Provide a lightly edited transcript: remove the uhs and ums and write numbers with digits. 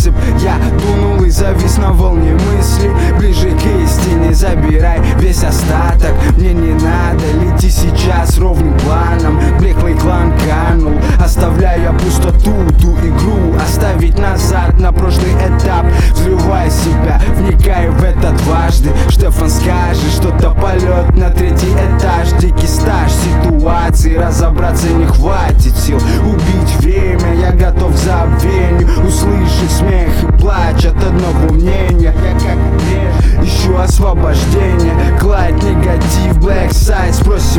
принцип. Я дунул и завис на волне мысли. Ближе к истине забирай весь остаток. Мне не надо, лети сейчас ровным планом. Блеклый клан канул, оставляя пустоту. Ту игру оставить назад на прошлый этап. Взрывай себя, вникай в это дважды. Штефан скажет, что-то полет на третий этаж. Дикий стаж ситуации, разобраться не хватит сил. Убить время, я готов к забвению. Услышать смех и плач от одного мнения. Я как прежде ищу освобождение. Кладь негатив, black side, спросим